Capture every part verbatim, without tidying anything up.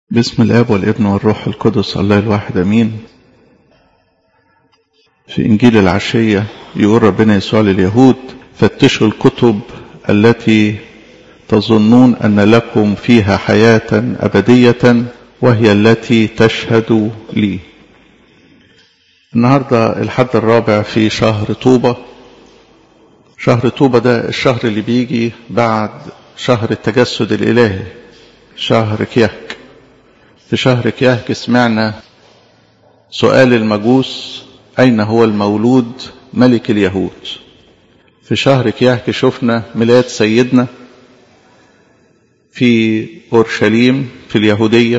باسم الآب والابن والروح القدس الله الواحد أمين. في إنجيل العشية يقول ربنا يسوع لليهود: فتشوا الكتب التي تظنون أن لكم فيها حياة أبدية وهي التي تشهد لي. النهاردة الحد الرابع في شهر طوبة. شهر طوبة ده الشهر اللي بيجي بعد شهر التجسد الإلهي، شهر كيهك. في شهر كيهك سمعنا سؤال المجوس: أين هو المولود ملك اليهود؟ في شهر كيهك شفنا ميلاد سيدنا في أورشليم في اليهودية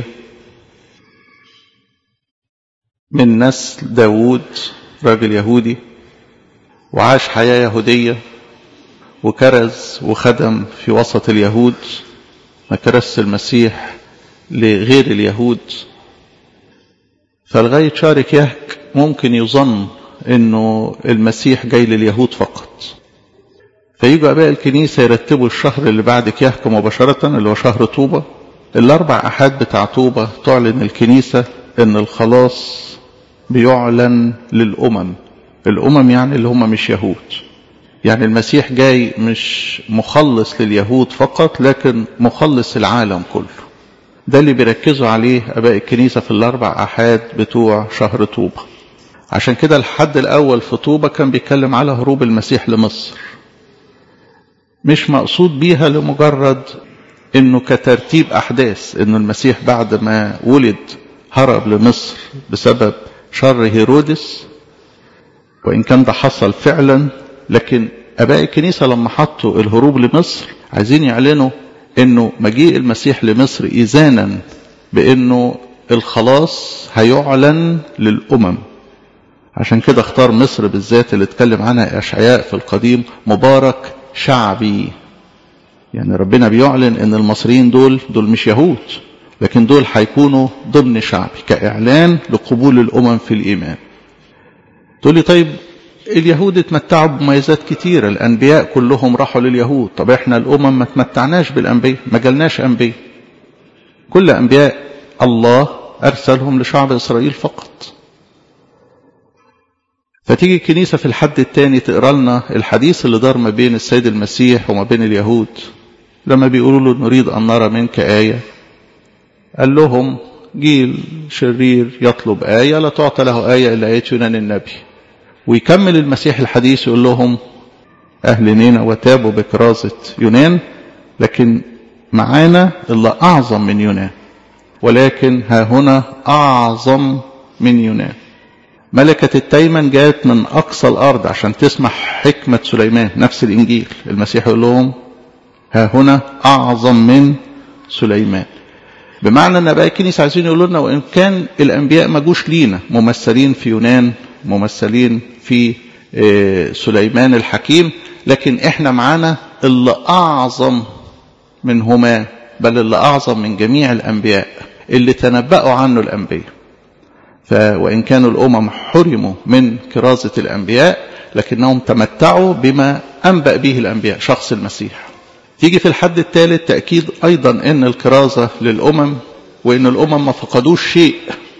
من نسل داود، راجل يهودي وعاش حياة يهودية وكرز وخدم في وسط اليهود، ما كرس المسيح لغير اليهود. فلغاية شهر كيهك ممكن يظن انه المسيح جاي لليهود فقط، فيجوا اباء الكنيسة يرتبوا الشهر اللي بعد كيهك مباشرة اللي هو شهر طوبة. الاربع احاد بتاع طوبة تعلن الكنيسة ان الخلاص بيعلن للامم. الامم يعني اللي هم مش يهود، يعني المسيح جاي مش مخلص لليهود فقط لكن مخلص العالم كله. ده اللي بيركزوا عليه اباء الكنيسة في الاربع احاد بتوع شهر طوبة. عشان كده الحد الاول في طوبة كان بيتكلم على هروب المسيح لمصر، مش مقصود بيها لمجرد انه كترتيب احداث انه المسيح بعد ما ولد هرب لمصر بسبب شر هيرودس، وان كان ده حصل فعلا، لكن اباء الكنيسة لما حطوا الهروب لمصر عايزين يعلنوا انه مجيء المسيح لمصر اذانا بانه الخلاص هيعلن للامم. عشان كده اختار مصر بالذات اللي اتكلم عنها اشعياء في القديم: مبارك شعبي. يعني ربنا بيعلن ان المصريين دول دول مش يهود، لكن دول هيكونوا ضمن شعبي كاعلان لقبول الامم في الايمان. تقول لي طيب اليهود اتمتعوا بمميزات كتيرة، الأنبياء كلهم راحوا لليهود، طب احنا الأمم ما تمتعناش بالأنبياء، ما جالناش أنبياء. كل أنبياء الله أرسلهم لشعب إسرائيل فقط. فتيجي الكنيسة في الحد الثاني تقرأ لنا الحديث اللي دار ما بين السيد المسيح وما بين اليهود لما بيقولوا له: نريد أن نرى منك آية. قال لهم: جيل شرير يطلب آية، لا تعطى له آية إلا آية يونان النبي. ويكمل المسيح الحديث يقول لهم: أهل نينوى وتابوا بكرازة يونان، لكن معانا اللي أعظم من يونان، ولكن ها هنا أعظم من يونان. ملكة التيمن جاءت من أقصى الأرض عشان تسمع حكمة سليمان. نفس الإنجيل المسيح يقول لهم: ها هنا أعظم من سليمان. بمعنى أن بقى الكنيسة عايزين يقولوا لنا وإن كان الأنبياء ما جوش لينا، ممثلين في يونان، ممثلين في سليمان الحكيم، لكن احنا معانا اللي أعظم منهما، بل اللي أعظم من جميع الأنبياء اللي تنبأوا عنه الأنبياء. وإن كانوا الأمم حرموا من كرازة الأنبياء، لكنهم تمتعوا بما أنبأ به الأنبياء، شخص المسيح. تيجي في الحد الثالث تأكيد أيضا أن الكرازة للأمم، وأن الأمم ما فقدوش شيء،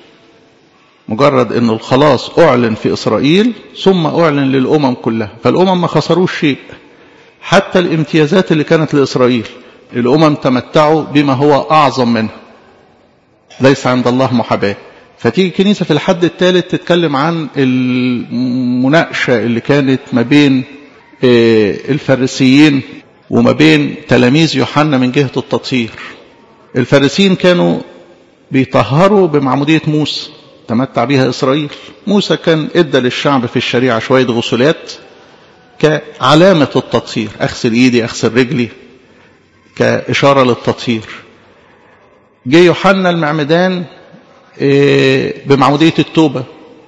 مجرد أن الخلاص أعلن في إسرائيل ثم أعلن للأمم كلها، فالأمم ما خسروش شيء. حتى الامتيازات اللي كانت لإسرائيل الأمم تمتعوا بما هو أعظم منها، ليس عند الله محاباة. فتيجي الكنيسة في الحد الثالث تتكلم عن المناقشة اللي كانت ما بين الفريسيين وما بين تلاميذ يوحنا من جهة التطهير. الفريسيين كانوا بيطهروا بمعمودية موسى تمتع بها إسرائيل. موسى كان ادى للشعب في الشريعة شوية غسلات كعلامة التطهير، أغسل إيدي أغسل رجلي كإشارة للتطهير. جه يوحنا المعمدان بمعمودية التوبة.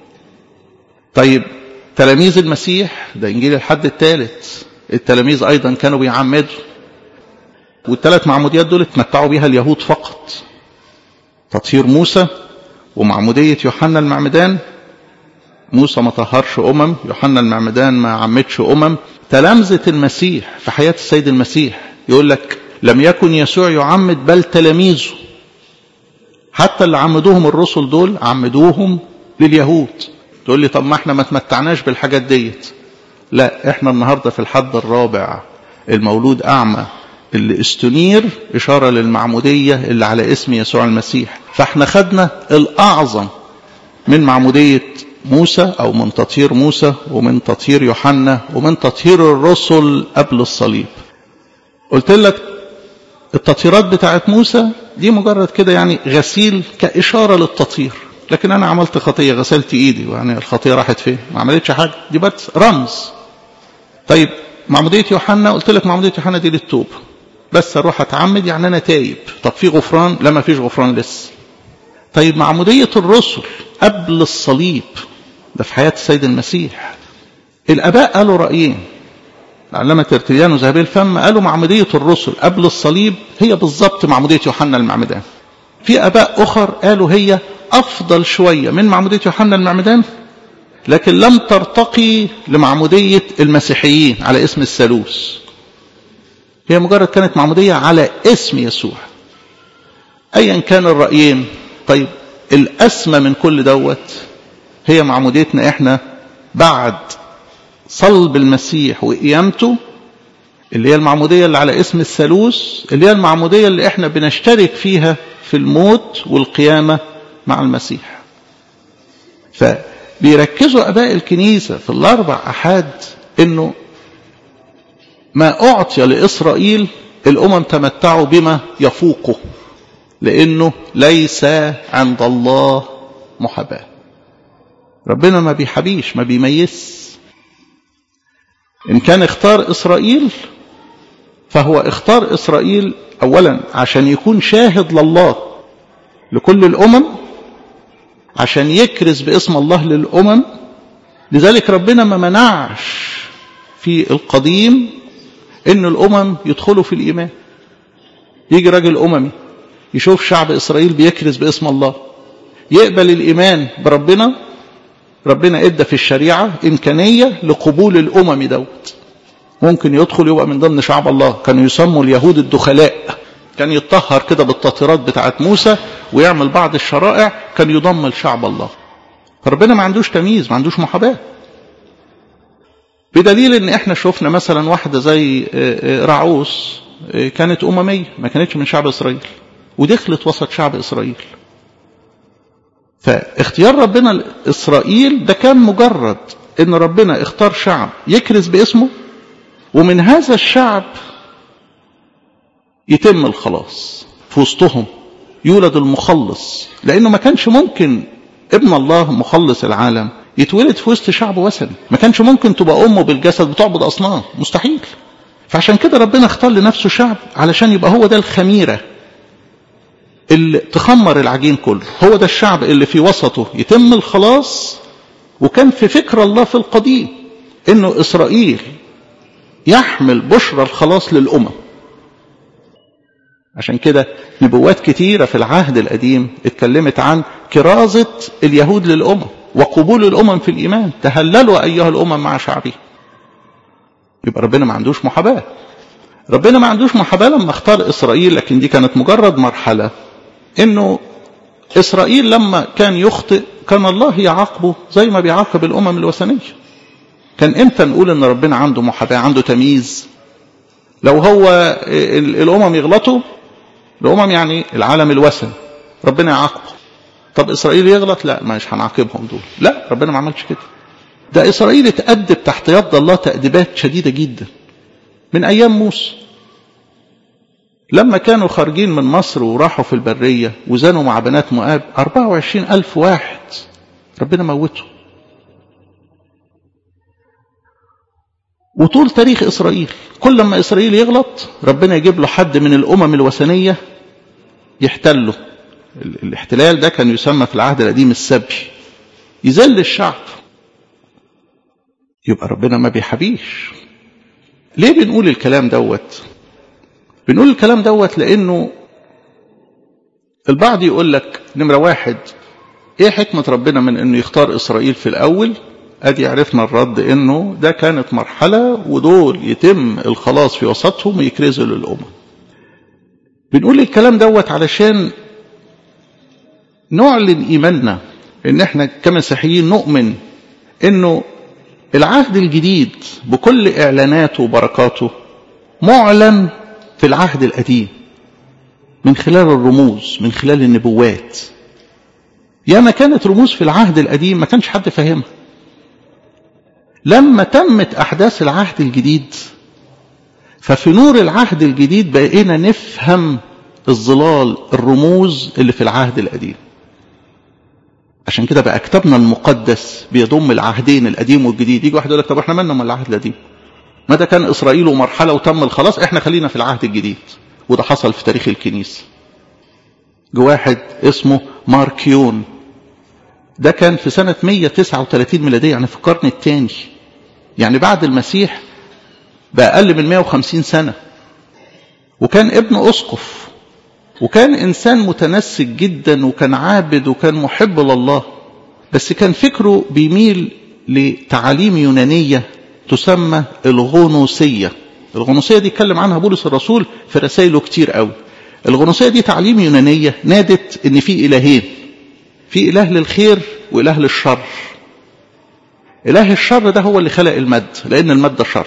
طيب تلاميذ المسيح، ده إنجيل الحد الثالث، التلاميذ أيضا كانوا بيعمدوا، والثلاث معموديات دول اتمتعوا بها اليهود فقط: تطهير موسى ومعمودية يوحنا المعمدان. موسى ما طهرش أمم، يوحنا المعمدان ما عمدش أمم. تلامذة المسيح في حياة السيد المسيح يقول لك: لم يكن يسوع يعمد بل تلاميذه. حتى اللي عمدوهم الرسل دول عمدوهم لليهود. تقول لي طب ما احنا ما تمتعناش بالحاجات ديت. لا، احنا النهاردة في الحد الرابع المولود أعمى اللي استنير إشارة للمعمودية اللي على اسم يسوع المسيح. فاحنا خدنا الأعظم من معمودية موسى أو من تطهير موسى ومن تطهير يوحنا ومن تطهير الرسل قبل الصليب. قلت لك التطهيرات بتاعت موسى دي مجرد كده يعني غسيل كإشارة للتطهير، لكن أنا عملت خطية غسلت إيدي، يعني الخطية راحت فين؟ ما عملتش حاجة، دي بس رمز. طيب معمودية يوحنا، قلت لك معمودية يوحنا دي للتوبة بس، أروح أتعمد يعني أنا تايب. طب في غفران؟ لا، ما فيش غفران لسه. طيب معمودية الرسل قبل الصليب ده في حياة السيد المسيح. الآباء قالوا رأيين، العلامة ترتليان وذهبي الفم قالوا معمودية الرسل قبل الصليب هي بالضبط معمودية يوحنا المعمدان. في آباء أخر قالوا هي أفضل شوية من معمودية يوحنا المعمدان، لكن لم ترتقي لمعمودية المسيحيين على اسم الثالوث. هي مجرد كانت معمودية على اسم يسوع. أيا كان الرأيين، طيب الأسمى من كل دوت هي معموديتنا إحنا بعد صلب المسيح وقيامته، اللي هي المعمودية اللي على اسم الثالوث، اللي هي المعمودية اللي إحنا بنشترك فيها في الموت والقيامة مع المسيح. فبيركزوا أباء الكنيسة في الأربع أحاد إنه ما أعطي لإسرائيل الأمم تمتعوا بما يفوقه، لأنه ليس عند الله محاباة. ربنا ما بيحبيش، ما بيميز. إن كان اختار إسرائيل فهو اختار إسرائيل أولا عشان يكون شاهد لله لكل الأمم، عشان يكرز باسم الله للأمم. لذلك ربنا ما منعش في القديم إن الأمم يدخلوا في الإيمان. يجي راجل أممي يشوف شعب إسرائيل بيكرز باسم الله، يقبل الإيمان بربنا. ربنا ادى في الشريعة إمكانية لقبول الأمم دوت، ممكن يدخل يبقى من ضمن شعب الله. كانوا يسموا اليهود الدخلاء، كان يتطهر كده بالتطهيرات بتاعت موسى ويعمل بعض الشرائع، كان يضم لشعب الله. فربنا ما عندوش تمييز، ما عندوش محاباة. بدليل ان احنا شفنا مثلا واحدة زي رعوس كانت أممية، ما كانتش من شعب إسرائيل، ودخلت وسط شعب إسرائيل. فاختيار ربنا لإسرائيل ده كان مجرد ان ربنا اختار شعب يكرز باسمه، ومن هذا الشعب يتم الخلاص في وسطهم، يولد المخلص. لأنه ما كانش ممكن ابن الله مخلص العالم يتولد في وسط شعب وثني، ما كانش ممكن تبقى أمه بالجسد بتعبد أصنام، مستحيل. فعشان كده ربنا اختار لنفسه شعب علشان يبقى هو ده الخميرة اللي تخمر العجين كله، هو ده الشعب اللي في وسطه يتم الخلاص. وكان في فكر الله في القديم انه إسرائيل يحمل بشرى الخلاص للأمم. عشان كده نبوات كتيرة في العهد القديم اتكلمت عن كرازة اليهود للأمم وقبول الأمم في الإيمان. تهللوا أيها الأمم مع شعبي. يبقى ربنا ما عندوش محاباة. ربنا ما عندوش محاباة لما اختار إسرائيل، لكن دي كانت مجرد مرحلة. إنه إسرائيل لما كان يخطئ كان الله يعاقبه زي ما بيعاقب الأمم الوثنية. كان امتى نقول ان ربنا عنده محاباة، عنده تمييز؟ لو هو الأمم يغلطوا، الأمم يعني العالم الوثني، ربنا يعاقبه. طب إسرائيل يغلط، لا مش هنعاقبهم دول. لا، ربنا ما عملش كده. ده إسرائيل اتأدب تحت يد الله تأديبات شديدة جدا من أيام موسى. لما كانوا خارجين من مصر وراحوا في البرية وزانوا مع بنات مؤاب أربعة وعشرين ألف واحد، ربنا موته. وطول تاريخ إسرائيل كل ما إسرائيل يغلط ربنا يجيب له حد من الأمم الوثنية يحتله. الاحتلال ده كان يسمى في العهد القديم السبي، يذل الشعب. يبقى ربنا ما بيحبيش. ليه بنقول الكلام دوت؟ بنقول الكلام دوت لأنه البعض يقول لك نمرة واحد، ايه حكمة ربنا من انه يختار إسرائيل في الأول؟ ادي عرفنا الرد، انه ده كانت مرحلة ودول يتم الخلاص في وسطهم ويكرزوا للأمم. بنقول الكلام دوت علشان نعلن إيماننا إن إحنا كمسيحيين نؤمن إنه العهد الجديد بكل إعلاناته وبركاته معلن في العهد القديم من خلال الرموز، من خلال النبوات. ياما كانت رموز في العهد القديم ما كانش حد فاهمها. لما تمت أحداث العهد الجديد ففي نور العهد الجديد بقينا نفهم الظلال الرموز اللي في العهد القديم. عشان كده بقى كتابنا المقدس بيضم العهدين القديم والجديد. يجي واحد يقول لك طب احنا مالنا من العهد القديم؟ ما ده كان إسرائيل ومرحلة وتم الخلاص، احنا خلينا في العهد الجديد. وده حصل في تاريخ الكنيسة. جو واحد اسمه ماركيون، ده كان في سنة مية وتسعة وثلاثين ميلادية، يعني في القرن الثاني، يعني بعد المسيح بأقل من مئة وخمسين سنة. وكان ابن أسقف، وكان إنسان متنسك جدا، وكان عابد، وكان محب لله. بس كان فكره بيميل لتعاليم يونانية تسمى الغنوصية. الغنوصية دي اتكلم عنها بولس الرسول في رسائله كتير قوي. الغنوصية دي تعليم يونانية نادت ان في إلهين، في إله للخير وإله للشر. إله الشر ده هو اللي خلق المد، لأن المد شر.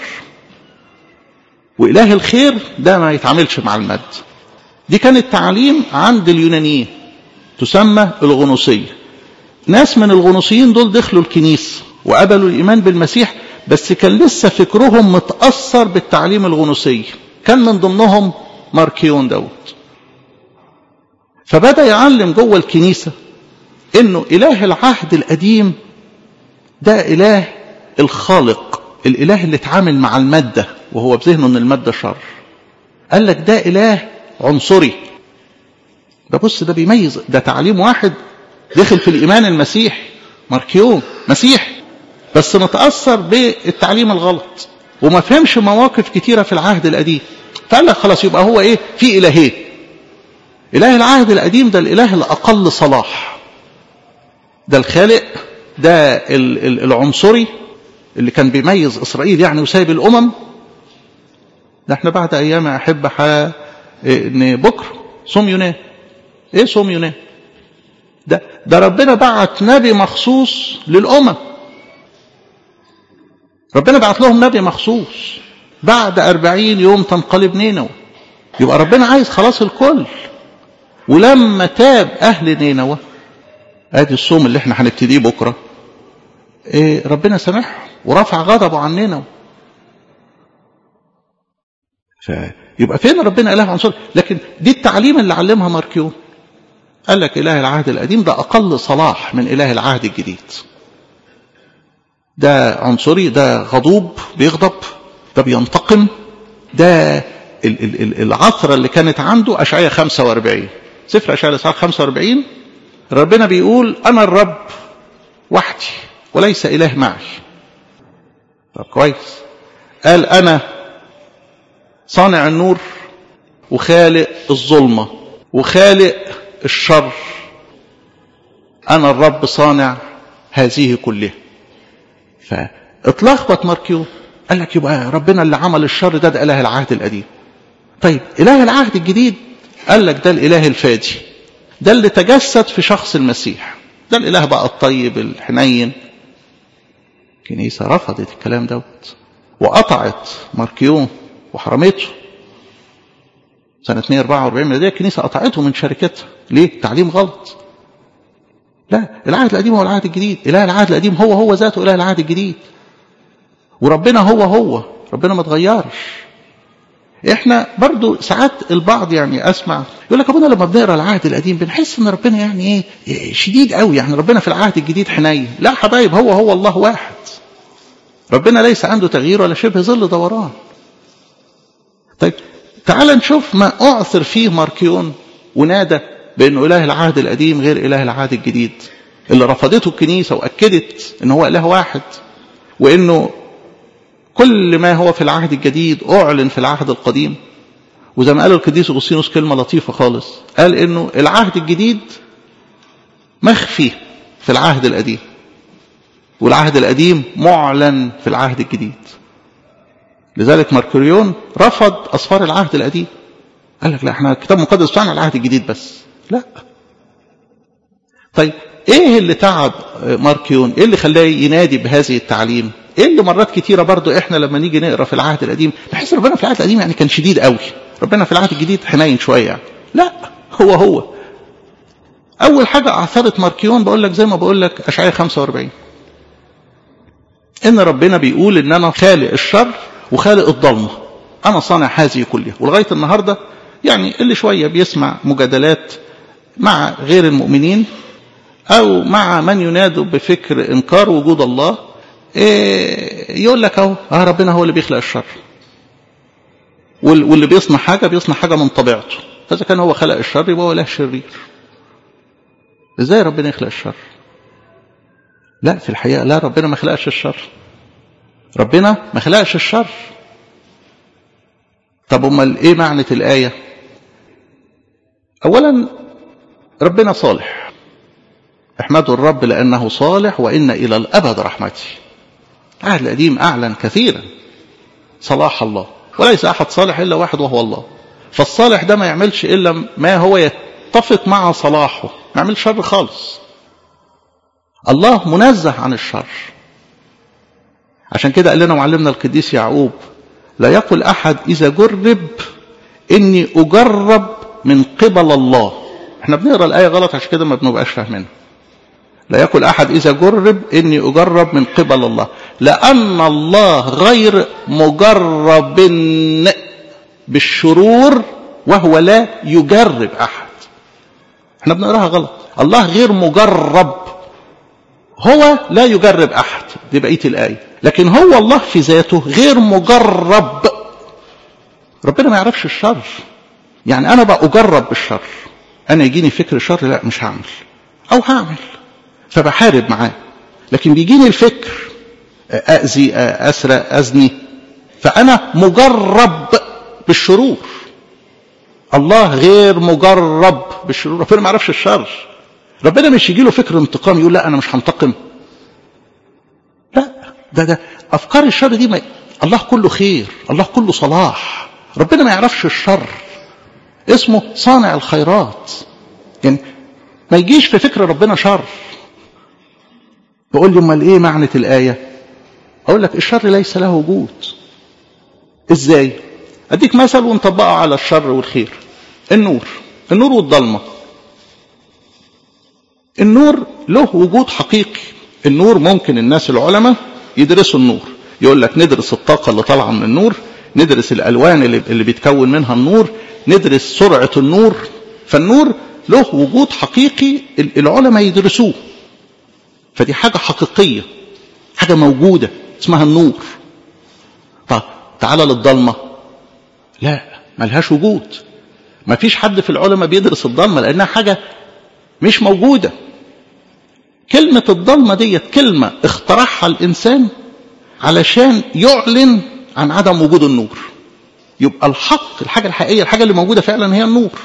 وإله الخير ده ما يتعاملش مع المد. دي كانت تعليم عند اليونانيين تسمى الغنوصية. ناس من الغنوصيين دول دخلوا الكنيسة وقبلوا الإيمان بالمسيح، بس كان لسه فكرهم متأثر بالتعليم الغنوصي. كان من ضمنهم ماركيون دوت. فبدأ يعلم جوه الكنيسة إنه إله العهد القديم ده إله الخالق، الإله اللي اتعامل مع المادة وهو بذهنه إن المادة شر. قال لك ده إله عنصري. ده بص ده بيميز، ده تعليم واحد دخل في الإيمان المسيح، ماركيون مسيح، بس متأثر بالتعليم الغلط وما فهمش مواقف كتيرة في العهد القديم. فقال لك خلاص يبقى هو إيه؟ في إلهين. إله العهد القديم ده الإله الأقل صلاح، ده الخالق، ده العنصري اللي كان بيميز إسرائيل يعني وسايب الأمم. ده احنا بعد أيام أحب حا إن بكر صوم يونان. إيه صوم يونان؟ ده ده ربنا بعت نبي مخصوص للأمم. ربنا بعت لهم نبي مخصوص. بعد أربعين يوم تنقلب نينوى. يبقى ربنا عايز خلاص الكل. ولما تاب أهل نينوى، ادي الصوم اللي احنا هنبتديه بكرة، إيه ربنا سامحهم ورفع غضبه عن نينوى. فيبقى فين ربنا إله عنصري؟ لكن دي التعليم اللي علمها ماركيون. قال لك إله العهد القديم ده أقل صلاح من إله العهد الجديد. ده عنصري، ده غضوب بيغضب، ده بينتقم. ده العثرة اللي كانت عنده. أشعياء خمسة وأربعين، سفر أشعياء الإصحاح خمسة وأربعين، ربنا بيقول أنا الرب وحدي وليس إله معي. طب كويس. قال أنا صانع النور وخالق الظلمة وخالق الشر. أنا الرب صانع هذه كلها. فاتلخبط ماركيون. قال لك يبقى ربنا اللي عمل الشر ده ده إله العهد القديم. طيب إله العهد الجديد؟ قال لك ده الإله الفادي، ده اللي تجسد في شخص المسيح، ده الإله بقى الطيب الحنين. الكنيسة رفضت الكلام دوت وقطعت ماركيون وحرمته. سنة مئة وأربعة وأربعين ميلادية الكنيسة قطعته من شركتها. ليه؟ تعليم غلط. لا، العهد القديم هو العهد الجديد. إله العهد القديم هو هو ذاته إله العهد الجديد. وربنا هو هو، ربنا ما تغيرش. احنا برضو ساعات البعض يعني اسمع يقول لك ابونا لما بنقرا العهد القديم بنحس ان ربنا يعني ايه شديد قوي، يعني ربنا في العهد الجديد حنين. لا حبايب، هو هو الله واحد. ربنا ليس عنده تغيير ولا شبه ظل دوران. طيب تعال نشوف ما اعثر فيه ماركيون ونادى بانه اله العهد القديم غير اله العهد الجديد، اللي رفضته الكنيسه واكدت ان هو اله واحد، وانه كل ما هو في العهد الجديد أعلن في العهد القديم. وزي ما قال القديس أغسطينوس كلمة لطيفة خالص، قال إنه العهد الجديد مخفي في العهد القديم، والعهد القديم معلن في العهد الجديد. لذلك ماركيون رفض أسفار العهد القديم. قال لك لا، احنا الكتاب المقدس بتاعنا العهد الجديد بس. لا، طيب ايه اللي تعب ماركيون؟ ايه اللي خلاه ينادي بهذه التعليم؟ ايه اللي مرات كتيرة برضو احنا لما نيجي نقرأ في العهد القديم نحس ربنا في العهد القديم يعني كان شديد قوي، ربنا في العهد الجديد حنين شوية يعني. لا، هو هو اول حاجة اعثرت ماركيون بقول لك زي ما بقول لك اشعياء خمسة واربعين، ان ربنا بيقول ان انا خالق الشر وخالق الضلمة، انا صانع هذه كلها. ولغاية النهاردة يعني اللي شوية بيسمع مجادلات مع غير المؤمنين او مع من ينادوا بفكر انكار وجود الله، إيه يقول لك اهو اه ربنا هو اللي بيخلق الشر، واللي بيصنع حاجة بيصنع حاجة من طبيعته، فإذا كان هو خلق الشر يبقى هو له شرير. ازاي ربنا يخلق الشر؟ لا، في الحقيقة لا، ربنا ما خلقش الشر، ربنا ما خلقش الشر. طب امال ايه معنى الآية؟ اولا ربنا صالح، احمدوا الرب لأنه صالح وإن إلى الأبد رحمتي. العهد القديم أعلن كثيرا صلاح الله، وليس أحد صالح إلا واحد وهو الله. فالصالح ده ما يعملش إلا ما هو يتفق مع صلاحه، ما يعملش شر خالص. الله منزه عن الشر. عشان كده قال لنا معلمنا القديس يعقوب لا يقل أحد إذا جرب إني أجرب من قبل الله. احنا بنقرأ الآية غلط عشان كده ما بنبقاش فاهمينها. لا يقول أحد إذا جرب إني أجرب من قبل الله، لأن الله غير مجرب بالشرور وهو لا يجرب أحد. احنا بنقراها غلط. الله غير مجرب، هو لا يجرب أحد، دي بقية الآية. لكن هو الله في ذاته غير مجرب. ربنا ما يعرفش الشر. يعني أنا بقى أجرب بالشر، أنا يجيني فكر شر لا مش هعمل، أو هعمل فبحارب معاه. لكن بيجيني الفكر أأذي أسرق أزني، فأنا مجرب بالشرور. الله غير مجرب بالشرور، ربنا ما يعرفش الشر. ربنا مش يجي له فكر انتقام يقول لا أنا مش هنتقم، لا، ده ده أفكار الشر دي ما... الله كله خير، الله كله صلاح، ربنا ما يعرفش الشر، اسمه صانع الخيرات. يعني ما يجيش في فكر ربنا شر. بقول لي امال ايه معنى الآية؟ اقول لك الشر ليس له وجود. ازاي؟ اديك مثل ونطبقه على الشر والخير. النور النور والظلمة. النور له وجود حقيقي. النور ممكن الناس العلماء يدرسوا النور، يقول لك ندرس الطاقة اللي طالعة من النور، ندرس الألوان اللي, اللي بيتكون منها النور، ندرس سرعة النور. فالنور له وجود حقيقي العلماء يدرسوه، فدي حاجة حقيقية، حاجة موجودة اسمها النور. طب تعالى للضلمة، لا، ملهاش وجود. ما فيش حد في العلماء بيدرس الضلمة لأنها حاجة مش موجودة. كلمة الضلمة دي كلمة اخترعها الإنسان علشان يعلن عن عدم وجود النور. يبقى الحق، الحاجة الحقيقية، الحاجة اللي موجودة فعلا هي النور.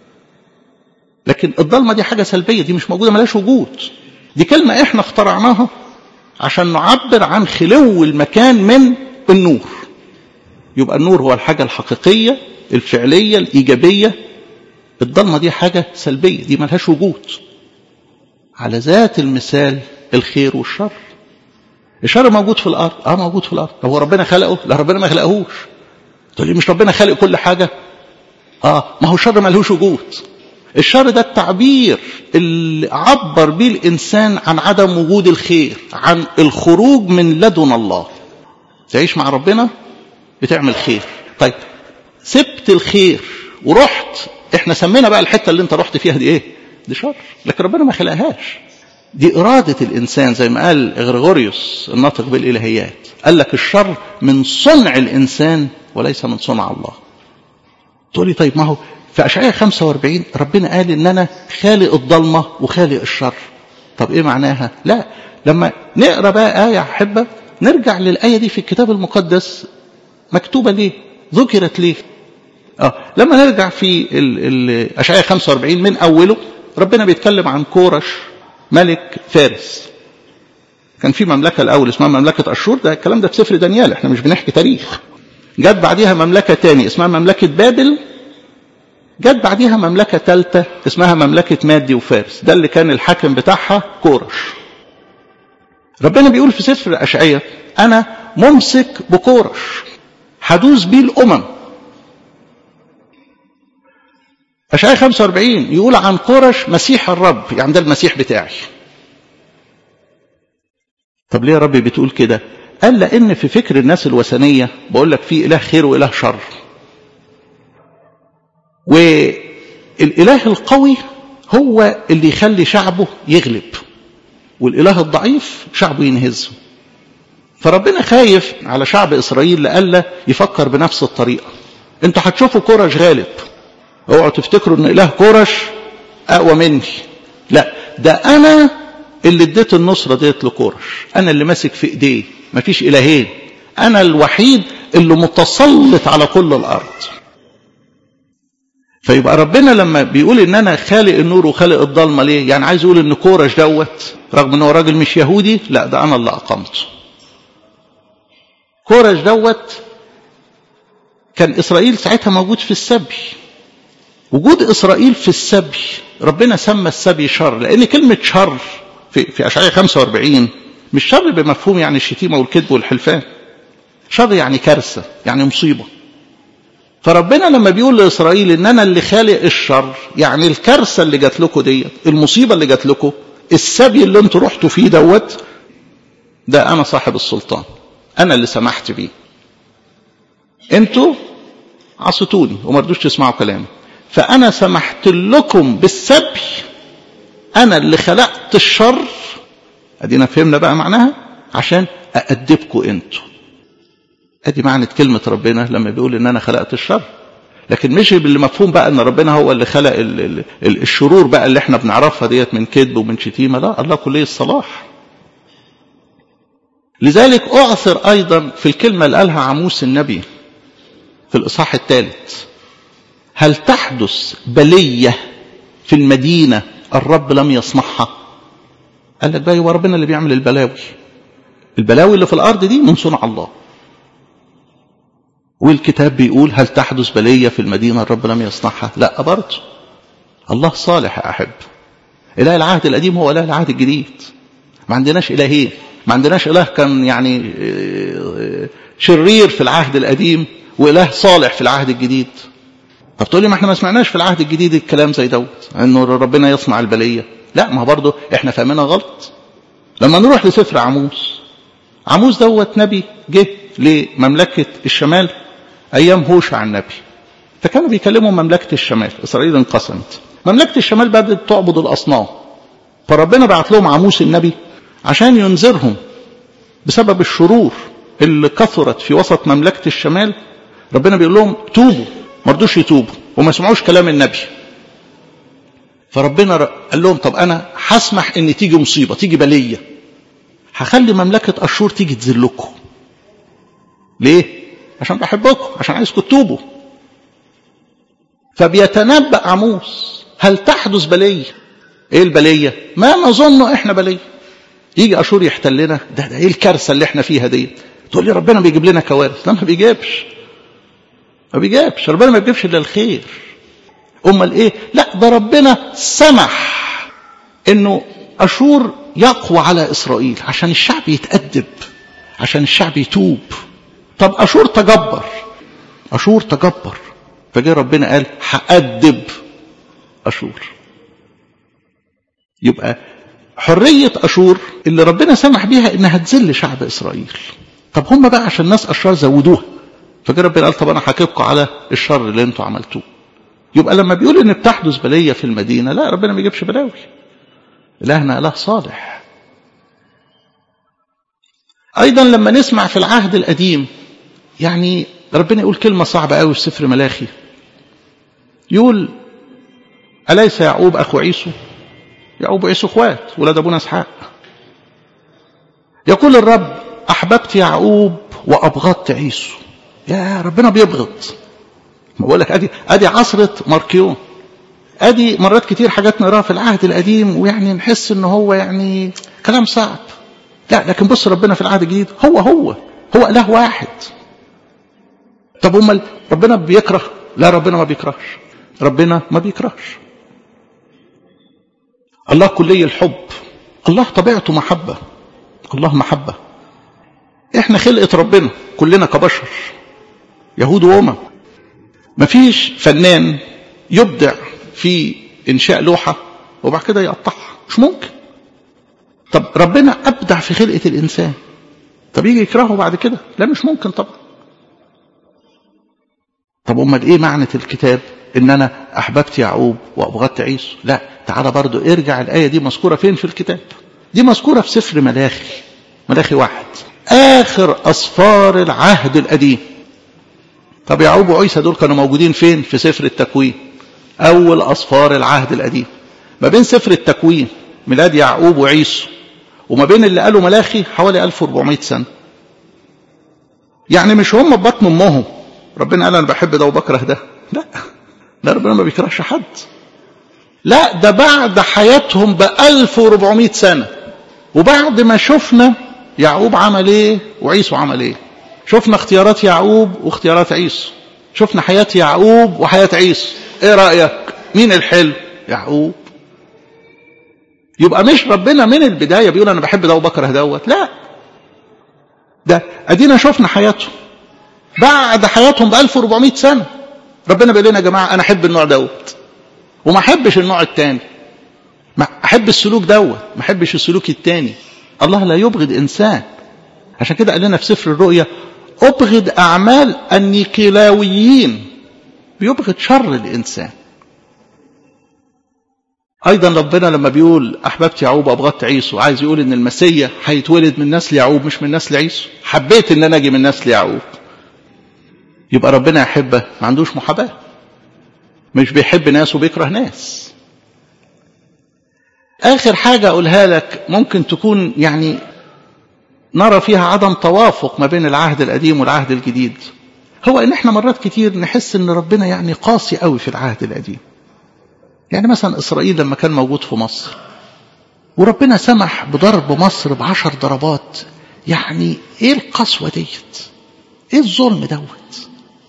لكن الضلمة دي حاجة سلبية، دي مش موجودة، ملاش وجود. دي كلمة احنا اخترعناها عشان نعبر عن خلو المكان من النور. يبقى النور هو الحاجة الحقيقية الفعلية الإيجابية. الضلمة دي حاجة سلبية، دي ملهاش وجود. على ذات المثال الخير والشر. الشر موجود في الأرض، اه موجود في الأرض. هو ربنا خلقه؟ لا، ربنا ما خلقهوش. تقول لي مش ربنا خلق كل حاجة؟ اه، ما هو الشر ملهوش وجود. الشر ده التعبير اللي عبر بيه الإنسان عن عدم وجود الخير، عن الخروج من لدن الله. تعيش مع ربنا بتعمل خير. طيب سبت الخير ورحت، احنا سمينا بقى الحتة اللي انت رحت فيها دي ايه؟ دي شر. لكن ربنا ما خلقهاش، دي إرادة الإنسان. زي ما قال غريغوريوس الناطق بالإلهيات، قال لك الشر من صنع الإنسان وليس من صنع الله. تقولي طيب ما هو في أشعياء خمسة واربعين ربنا قال إن أنا خالق الضلمة وخالق الشر. طب إيه معناها؟ لا، لما نقرأ بقى آية أحبة نرجع للآية دي في الكتاب المقدس مكتوبة ليه؟ ذكرت ليه؟ آه لما نرجع في أشعياء خمسة واربعين من أوله، ربنا بيتكلم عن كورش ملك فارس. كان في مملكة الأول اسمها مملكة أشور، ده الكلام ده في سفر دانيال، احنا مش بنحكي تاريخ. جت بعديها مملكة تاني اسمها مملكة بابل، جت بعديها مملكة ثالثة اسمها مملكة مادي وفارس، ده اللي كان الحاكم بتاعها كورش. ربنا بيقول في سفر أشعياء أنا ممسك بكورش حدوث بيه الأمم. أشعياء خمسة وأربعين يقول عن كورش مسيح الرب، يعني ده المسيح بتاعي. طب ليه يا رب بتقول كده؟ قال لأن في فكر الناس الوثنية بقول لك في إله خير وإله شر، والإله القوي هو اللي يخلي شعبه يغلب، والإله الضعيف شعبه ينهزه. فربنا خايف على شعب إسرائيل لألا يفكر بنفس الطريقة. انتوا هتشوفوا كورش غالب، اوعوا تفتكروا ان إله كورش أقوى مني، لا، ده أنا اللي اديت النصرة ديت لكورش، أنا اللي ماسك في إيديه، مفيش إلهين، أنا الوحيد اللي متسلط على كل الأرض. فيبقى ربنا لما بيقول ان انا خالق النور وخالق الضلمه، ليه؟ يعني عايز يقول ان كورش دوت رغم ان هو راجل مش يهودي، لا ده انا اللي اقمته. كورش دوت كان اسرائيل ساعتها موجود في السبي. وجود اسرائيل في السبي ربنا سمى السبي شر، لان كلمه شر في في اشعياء خمسة وأربعين مش شر بمفهوم يعني الشتيمه والكذب والحلفان، شر يعني كارثه، يعني مصيبه. فربنا لما بيقول لإسرائيل إن أنا اللي خالق الشر، يعني الكارثة اللي جات لكم ديت، المصيبة اللي جات لكم، السبي اللي انتوا رحتوا فيه دوت، ده أنا صاحب السلطان، أنا اللي سمحت بيه. انتوا عصتوني وما رضوش تسمعوا كلامي، فأنا سمحت لكم بالسبي، أنا اللي خلقت الشر. أدينا فهمنا بقى معناها، عشان أأدبكم انتوا. ادي معنى كلمة ربنا لما بيقول ان انا خلقت الشر، لكن مش بالمفهوم بقى ان ربنا هو اللي خلق ال ال ال الشرور بقى اللي احنا بنعرفها ديت من كذب ومن شتيمة، لا، الله كلي الصلاح. لذلك اعثر ايضا في الكلمة اللي قالها عموس النبي في الاصحاح الثالث، هل تحدث بلية في المدينة الرب لم يصنعها؟ قال لك بقى يبقى ربنا اللي بيعمل البلاوي، البلاوي اللي في الارض دي من صنع الله. والكتاب بيقول هل تحدث بلية في المدينة الرب لم يصنعها؟ لا برضه، الله صالح يا أحب. إله العهد القديم هو إله العهد الجديد، ما عندناش إلهين، ما عندناش إله كان يعني شرير في العهد القديم وإله صالح في العهد الجديد. طب تقول لي ما احنا ما سمعناش في العهد الجديد الكلام زي دوت انه ربنا يصنع البلية. لا، ما برضه احنا فاهمينها غلط. لما نروح لسفر عموس، عموس دوت نبي جه لمملكة الشمال أيام هوشع النبي، فكانوا بيكلموا مملكة الشمال. إسرائيل انقسمت، مملكة الشمال بدأت تعبد الأصنام، فربنا بعت لهم عموس النبي عشان ينذرهم بسبب الشرور اللي كثرت في وسط مملكة الشمال. ربنا بيقول لهم توبوا، ما رضوش يتوبوا وما سمعوش كلام النبي. فربنا قال لهم طب أنا هسمح إن تيجي مصيبة، تيجي بلية، هخلي مملكة أشور تيجي تذلكم. ليه؟ عشان بحبكم، عشان عايزكم تتوبوا. فبيتنبأ عموس هل تحدث بلية. ايه البلية؟ ما نظن احنا بلية، يجي أشور يحتلنا، ده ده ايه الكارثة اللي احنا فيها دي؟ تقول لي ربنا بيجيب لنا كوارث. لا، ما بيجيبش، ما بيجيبش، ربنا ما بيجيبش الا الخير. امال ايه؟ لا، ده ربنا سمح انه أشور يقوى على إسرائيل عشان الشعب يتأدب، عشان الشعب يتوب. طب أشور تجبر، أشور تجبر، فجاء ربنا قال هأدب أشور. يبقى حرية أشور اللي ربنا سمح بيها إنها تذل شعب إسرائيل. طب هم بقى عشان الناس أشرار زودوها، فجاء ربنا قال طب أنا هحاسبكم على الشر اللي انتوا عملتوه. يبقى لما بيقول إن بتحدث بلية في المدينة، لا، ربنا ما يجيبش بلاوي، إلهنا إله صالح. أيضا لما نسمع في العهد القديم، يعني ربنا يقول كلمة صعبة قوي في سفر ملاخي، يقول أليس يعقوب أخو عيسو؟ يعقوب وعيسو اخوات، ولاد أبونا إسحاق. يقول الرب أحببت يعقوب وأبغضت عيسو. يا ربنا بيبغض. ما بقول لك أدي أدي عصرة ماركيون، أدي مرات كتير حاجات نراها في العهد القديم ويعني نحس إنه هو يعني كلام صعب. لا، لكن بص ربنا في العهد الجديد هو هو هو إله واحد. طب امال ربنا بيكره؟ لا، ربنا ما بيكرهش. ربنا ما بيكرهش. الله كلي الحب، الله طبيعته محبة، الله محبة. احنا خلقة ربنا كلنا كبشر، يهود وأمم. مفيش فنان يبدع في إنشاء لوحة وبعد كده يقطعها، مش ممكن. طب ربنا أبدع في خلقة الإنسان، طب يجي يكرهه بعد كده؟ لا مش ممكن طبعا. طب أمال إيه معنى الكتاب إن أنا أحببت يعقوب وأبغضت عيسو؟ لا، تعالى برضو ارجع الآية دي مذكورة فين في الكتاب؟ دي مذكورة في سفر ملاخي، ملاخي واحد، آخر أسفار العهد القديم. طب يعقوب وعيسى دول كانوا موجودين فين؟ في سفر التكوين، أول أسفار العهد القديم. ما بين سفر التكوين ميلاد يعقوب وعيسو وما بين اللي قالوا ملاخي حوالي ألف وأربعمائة سنة. يعني مش هم ببطن امهم ربنا قال انا بحب ده وبكره ده، لا، لا ربنا ما بيكرهش حد. لا، ده بعد حياتهم بألف وأربعمائة سنة، وبعد ما شفنا يعقوب عمل ايه وعيسو عمل ايه، شفنا اختيارات يعقوب واختيارات عيسو، شفنا حياة يعقوب وحياة عيسو. ايه رأيك مين الحلو؟ يعقوب. يبقى مش ربنا من البداية بيقول انا بحب ده وبكره دوت، لا، ده ادينا شفنا حياتهم بعد حياتهم بألف وأربعمائة سنة. ربنا بيقول لنا يا جماعة انا احب النوع دوت وما احبش النوع التاني، ما احب السلوك دوت ما احبش السلوك التاني. الله لا يبغض انسان، عشان كده قال لنا في سفر الرؤيا ابغض اعمال النيكلاويين، بيبغض شر الانسان. ايضا ربنا لما بيقول احببت يعقوب وابغضت عيسو، عايز يقول ان المسيح هيتولد من نسل يعقوب مش من نسل عيسو. حبيت ان انا اجي من نسل يعقوب. يبقى ربنا يحبه، ما عندوش محاباه، مش بيحب ناس وبيكره ناس. اخر حاجه اقولها لك ممكن تكون يعني نرى فيها عدم توافق ما بين العهد القديم والعهد الجديد، هو ان احنا مرات كتير نحس ان ربنا يعني قاسي قوي في العهد القديم. يعني مثلا إسرائيل لما كان موجود في مصر وربنا سمح بضرب مصر بعشر ضربات، يعني ايه القسوة ديت؟ ايه الظلم دوت؟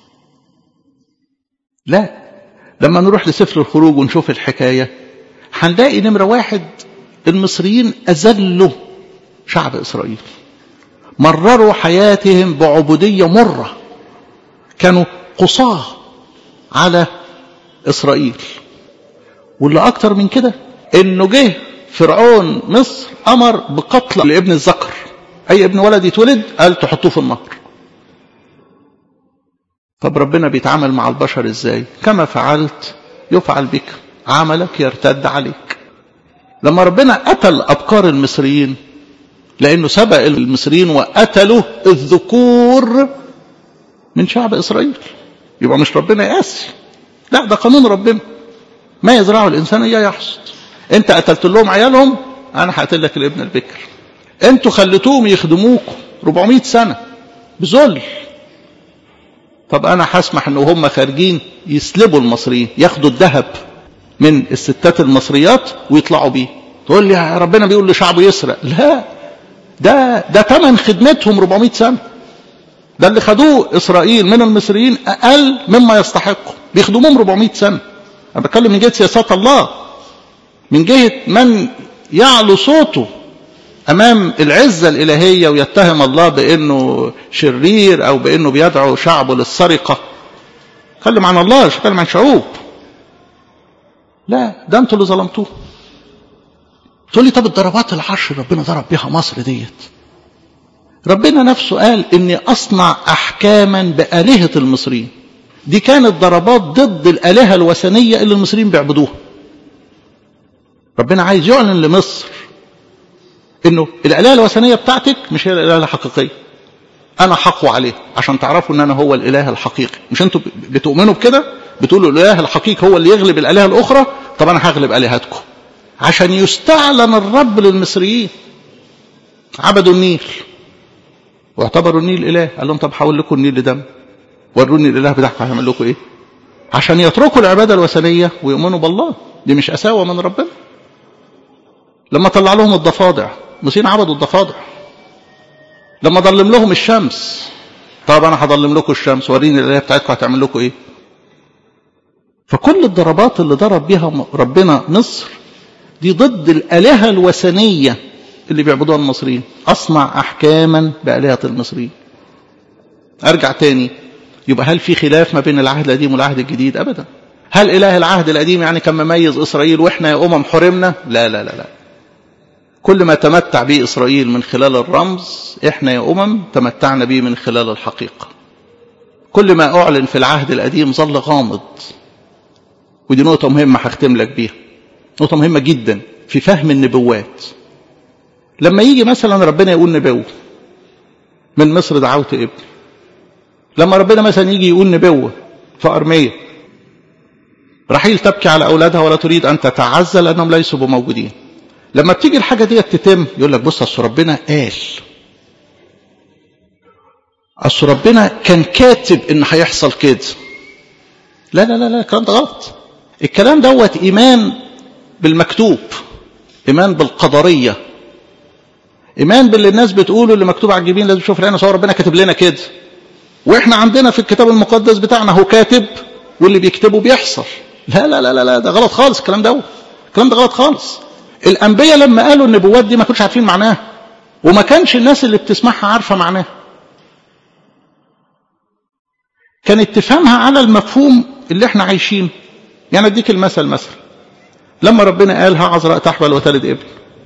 لا، لما نروح لسفر الخروج ونشوف الحكاية هنلاقي نمرة واحد المصريين أذلوا شعب إسرائيل، مرروا حياتهم بعبودية مرة، كانوا قصاه على إسرائيل. واللي أكتر من كده إنه جه فرعون مصر أمر بقتل لابن الذكر، أي ابن ولد يتولد قال تحطوه في النهر. طب ربنا بيتعامل مع البشر إزاي؟ كما فعلت يفعل بك، عملك يرتد عليك. لما ربنا قتل أبكار المصريين لأنه سبق المصريين وقتلوا الذكور من شعب إسرائيل، يبقى مش ربنا يقاسي، لا، ده قانون ربنا، ما يزرعه الإنسان إياه يحصد. أنت قتلت لهم عيالهم، أنا هقتل لك الابن البكر. أنتوا خليتوهم يخدموكم أربعمائة سنة بذل، طب أنا هسمح إن هم خارجين يسلبوا المصريين، ياخدوا الذهب من الستات المصريات ويطلعوا بيه. تقول لي يا ربنا بيقول لشعبه يسرق؟ لا، ده ده ثمن خدمتهم أربعمائة سنة. ده اللي خدوه إسرائيل من المصريين أقل مما يستحقوا، بيخدموهم أربعمائة سنة. أنا بتكلم من جهة سياسات الله، من جهة من يعلو صوته أمام العزة الإلهية ويتهم الله بأنه شرير أو بأنه بيدعو شعبه للسرقة. تكلم عن الله، مش تكلم عن شعوب. لا، ده أنتوا اللي ظلمتوه. تقول لي طب الضربات العشر ربنا ضرب بها مصر ديت، ربنا نفسه قال إني أصنع أحكاما بآلهة المصريين. دي كانت ضربات ضد الآلهة الوثنية اللي المصريين بيعبدوها. ربنا عايز يعلن لمصر إنه الآلهة الوثنية بتاعتك مش هي الآلهة الحقيقية، أنا حقوا عليه عشان تعرفوا إن أنا هو الإله الحقيقي. مش أنتوا بتؤمنوا بكده؟ بتقولوا الإله الحقيقي هو اللي يغلب الآلهة الأخرى، طب أنا هغلب آلهتكم عشان يستعلن الرب للمصريين. عبدوا النيل واعتبروا النيل إله، قال لهم طب حول لكم النيل لدم، وروني الإله بتاعكم هيعمل لكم إيه، عشان يتركوا العبادة الوثنية ويؤمنوا بالله. دي مش أساوة من ربنا. لما طلع لهم الضفادع، المصريين عبدوا الضفادع. لما ضلم لهم الشمس، طب أنا هضلم لكم الشمس، وريني الإله بتاعتكم هتعمل لكم إيه. فكل الضربات اللي ضرب بها ربنا مصر دي ضد الآلهة الوثنية اللي بيعبدوها المصريين. أصنع أحكاما بآلهة المصريين. أرجع تاني، يبقى هل في خلاف ما بين العهد القديم والعهد الجديد؟ أبدا. هل إله العهد القديم يعني كان مميز إسرائيل وإحنا يا أمم حرمنا؟ لا لا لا لا. كل ما تمتع به إسرائيل من خلال الرمز إحنا يا أمم تمتعنا به من خلال الحقيقة. كل ما أعلن في العهد القديم ظل غامض. ودي نقطة مهمة هختم لك بيها، نقطة مهمة جدا في فهم النبوات. لما يجي مثلا ربنا يقول نبوة من مصر دعوت ابني، لما ربنا مثلا يجي يقول نبوة في أرمية رحيل تبكي على أولادها ولا تريد أن تتعزى لأنهم ليسوا بموجودين، لما بتيجي الحاجة دي تتم يقول لك بص أصل ربنا قال، أصل ربنا كان كاتب إن هيحصل كده. لا لا لا لا، الكلام ده غلط. الكلام دوت إيمان بالمكتوب، إيمان بالقدرية، إيمان باللي الناس بتقوله اللي مكتوب على الجبين لازم تشوف العين. صور ربنا كاتب لنا كده، وإحنا عندنا في الكتاب المقدس بتاعنا هو كاتب واللي بيكتبه بيحصل. لا لا لا لا، ده غلط خالص الكلام ده، الكلام ده غلط خالص. الأنبياء لما قالوا النبوات دي ما كانوش عارفين معناها، وما كانش الناس اللي بتسمعها عارفة معناها، كانت تفهمها على المفهوم اللي احنا عايشينه. يعني اديك المثل، مثلا لما ربنا قال ها عذراء تحبل وتلد ابن،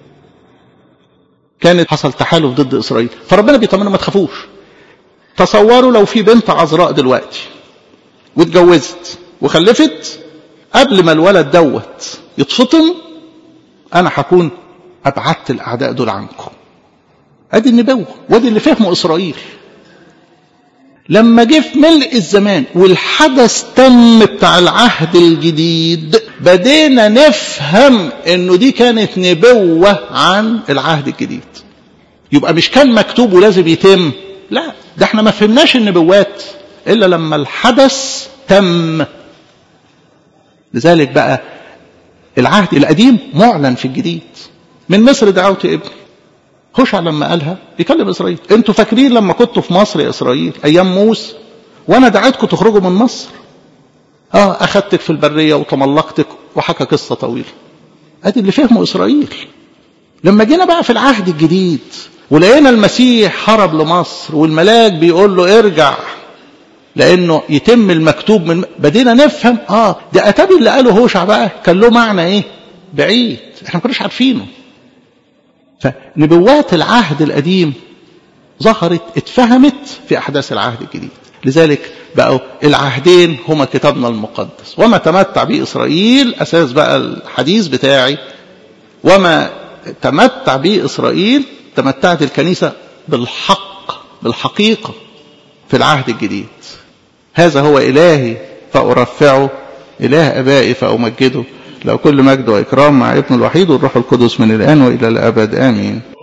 كانت حصل تحالف ضد إسرائيل، فربنا بيطمنهم ما تخافوش. تصوروا لو في بنت عذراء دلوقتي واتجوزت وخلفت، قبل ما الولد دوت يتفطم أنا هكون أبعدت الأعداء دول عنكم. أدي النبوة، وادي اللي فهمه إسرائيل. لما جه في ملء الزمان والحدث تم بتاع العهد الجديد، بدينا نفهم انه دي كانت نبوة عن العهد الجديد. يبقى مش كان مكتوب ولازم يتم، لا، ده احنا ما فهمناش النبوات الا لما الحدث تم. لذلك بقى العهد القديم معلن في الجديد. من مصر دعوت ابني، هوشع لما قالها بيكلم إسرائيل. انتوا فاكرين لما كنتوا في مصر يا إسرائيل أيام موسى وأنا دعيتكم تخرجوا من مصر؟ آه أخدتك في البرية وتملقتك، وحكى قصة طويلة. أدي اللي فهمه إسرائيل. لما جينا بقى في العهد الجديد ولقينا المسيح هرب لمصر والملاك بيقول له ارجع لأنه يتم المكتوب، من بدينا نفهم آه ده أتابي اللي قاله هوشع بقى كان له معنى إيه بعيد إحنا ما كناش عارفينه. فنبوات العهد القديم ظهرت اتفهمت في أحداث العهد الجديد. لذلك بقوا العهدين هما كتابنا المقدس. وما تمتع به إسرائيل، أساس بقى الحديث بتاعي، وما تمتع به إسرائيل تمتعت الكنيسة بالحق بالحقيقة في العهد الجديد. هذا هو إلهي فأرفعه، إله أبائي فأمجده، لو كل مجد وإكرام مع ابن الوحيد والروح القدس من الآن وإلى الأبد آمين.